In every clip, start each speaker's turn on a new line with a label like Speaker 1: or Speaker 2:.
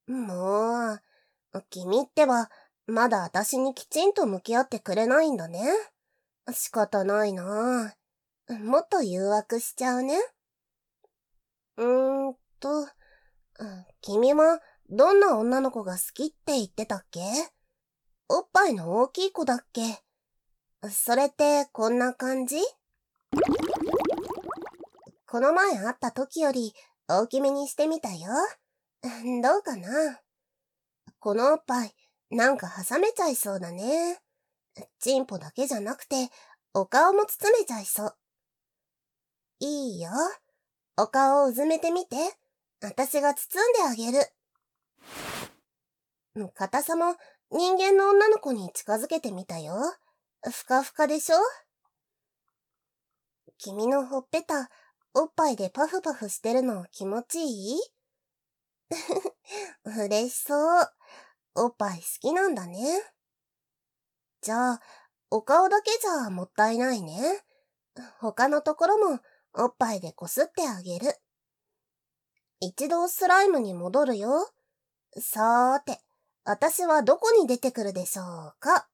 Speaker 1: も君ってば、まだ私にきちんと向き合ってくれないんだね。仕方ないな。もっと誘惑しちゃうね。うーんと、君はどんな女の子が好きって言ってたっけ？おっぱいの大きい子だっけ？それってこんな感じ？この前会った時より大きめにしてみたよ。どうかな？このおっぱい、なんか挟めちゃいそうだね。チンポだけじゃなくて、お顔も包めちゃいそう。いいよ。お顔をうずめてみて。私が包んであげる。硬さも人間の女の子に近づけてみたよ。ふかふかでしょ？君のほっぺた、おっぱいでパフパフしてるの気持ちいい？嬉しそう。おっぱい好きなんだね。じゃあ、お顔だけじゃもったいないね。他のところもおっぱいでこすってあげる。一度スライムに戻るよ。さーて、私はどこに出てくるでしょうか？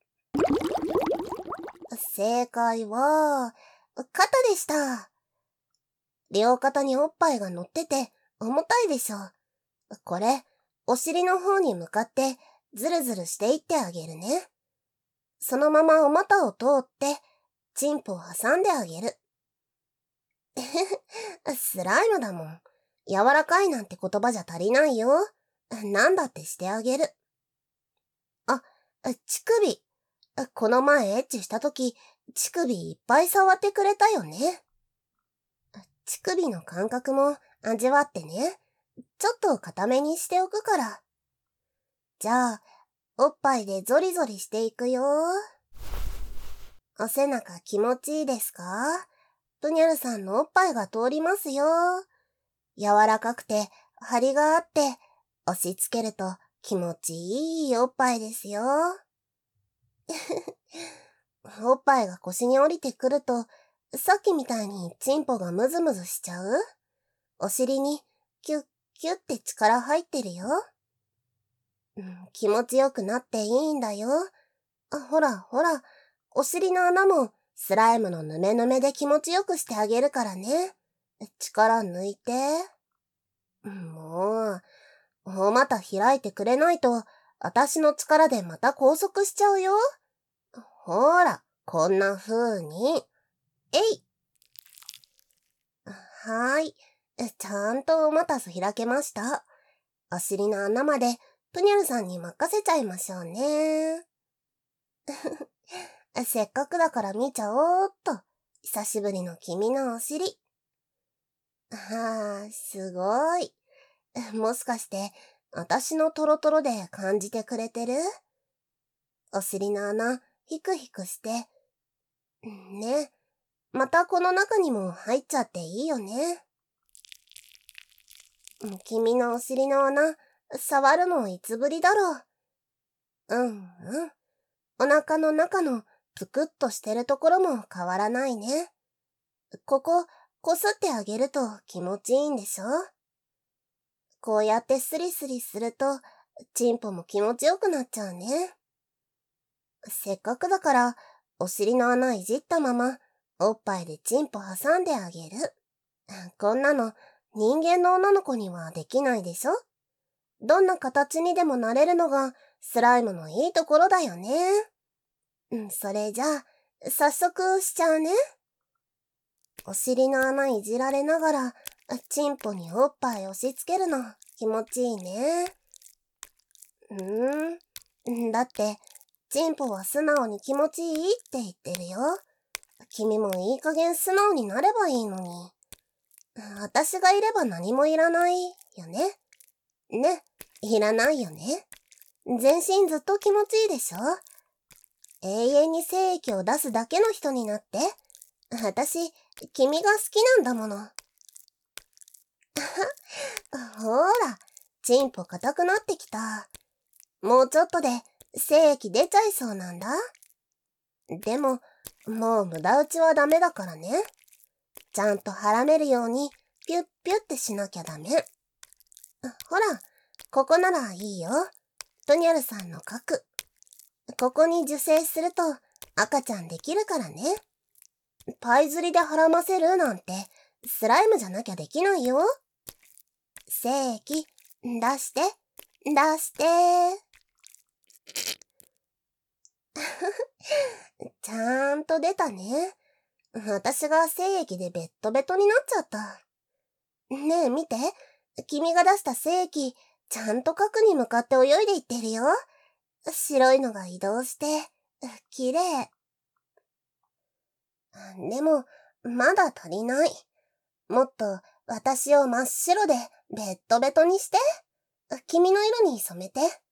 Speaker 1: 正解は、肩でした。両肩におっぱいが乗ってて重たいでしょ。これ、お尻の方に向かってズルズルしていってあげるね。そのままお股を通って、チンポを挟んであげる。スライムだもん。柔らかいなんて言葉じゃ足りないよ。なんだってしてあげる。あ、乳首。この前エッチしたとき、乳首いっぱい触ってくれたよね。乳首の感覚も味わってね。ちょっと固めにしておくから。じゃあ、おっぱいでゾリゾリしていくよ。お背中気持ちいいですか？プニャルさんのおっぱいが通りますよ。柔らかくて、張りがあって、押し付けると気持ちいいおっぱいですよ。おっぱいが腰に降りてくると、さっきみたいにチンポがムズムズしちゃう？お尻にキュッキュッって力入ってるよ。気持ちよくなっていいんだよ。ほらほら、お尻の穴もスライムのヌメヌメで気持ちよくしてあげるからね。力抜いて。もう、お股開いてくれないと、私の力でまた拘束しちゃうよ。ほら、こんな風に。えい。はーい。ちゃんとお股開けました。お尻の穴まで、プニャルさんに任せちゃいましょうね。せっかくだから見ちゃおーっと。久しぶりの君のお尻。すごい。もしかして、私のトロトロで感じてくれてる？お尻の穴、ヒクヒクして。ね。またこの中にも入っちゃっていいよね。君のお尻の穴、触るのいつぶりだろう。うん。お腹の中のぷくっとしてるところも変わらないね。ここ、こすってあげると気持ちいいんでしょ？こうやってスリスリすると、チンポも気持ちよくなっちゃうね。せっかくだから、お尻の穴いじったまま、おっぱいでチンポ挟んであげる。こんなの、人間の女の子にはできないでしょ？どんな形にでもなれるのが、スライムのいいところだよね。それじゃあ、早速しちゃうね。お尻の穴いじられながら、チンポにおっぱい押し付けるの気持ちいいね。だって、チンポは素直に気持ちいいって言ってるよ。君もいい加減素直になればいいのに。私がいれば何もいらないよね。ね、いらないよね。全身ずっと気持ちいいでしょ？永遠に精液を出すだけの人になって。私、君が好きなんだもの。ほら、チンポ硬くなってきた。もうちょっとで精液出ちゃいそうなんだ。でも、もう無駄打ちはダメだからね。ちゃんとはらめるようにピュッピュッってしなきゃダメ。ほら、 ここならいいよ。トニャルさんの核。ここに受精すると赤ちゃんできるからね。パイ釣りで孕ませるなんてスライムじゃなきゃできないよ。精液、出して、出して。ちゃんと出たね。私が精液でベットベトになっちゃった。ねえ見て、君が出した精液、ちゃんと核に向かって泳いでいってるよ。白いのが移動して、綺麗。でも、まだ足りない。もっと私を真っ白でベットベトにして。君の色に染めて。